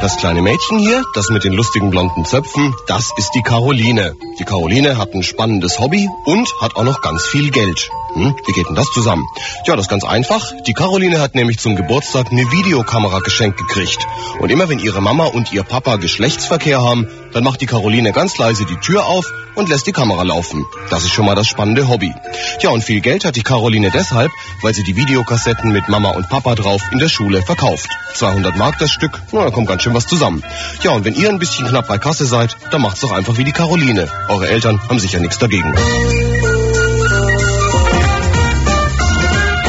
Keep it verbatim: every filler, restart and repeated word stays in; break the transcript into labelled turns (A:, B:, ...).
A: Das kleine Mädchen hier, das mit den lustigen blonden Zöpfen, das ist die Caroline. Die Caroline hat ein spannendes Hobby und hat auch noch ganz viel Geld. Hm, wie geht denn das zusammen? Ja, das ist ganz einfach. Die Caroline hat nämlich zum Geburtstag eine Videokamera geschenkt gekriegt. Und immer wenn ihre Mama und ihr Papa Geschlechtsverkehr haben, dann macht die Caroline ganz leise die Tür auf und lässt die Kamera laufen. Das ist schon mal das spannende Hobby. Ja, und viel Geld hat die Caroline deshalb, weil sie die Videokassetten mit Mama und Papa drauf in der Schule verkauft. zweihundert Mark das Stück, na, da kommt ganz schön was zusammen. Ja, und wenn ihr ein bisschen knapp bei Kasse seid, dann macht's doch einfach wie die Caroline. Eure Eltern haben sicher nichts dagegen.